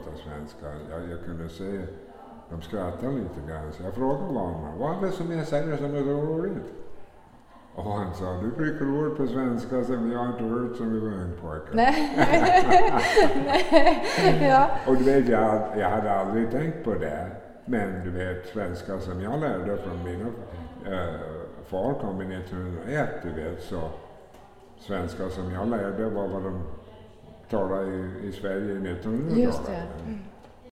prata svenska. Jag kunde se, de skrattade lite grann. Så jag frågade honom, vad är det som jag säger som är så roligt? Och han sa, du brukar ord på svenska som jag inte hört som vi var en pojke. Nej. Ja. Och du vet, jag hade aldrig tänkt på det. Men du vet, svenska som jag lärde från mina far kom i 1901, du vet. Så svenska som jag lärde var vad de talade i Sverige i 1900-talet. Just det.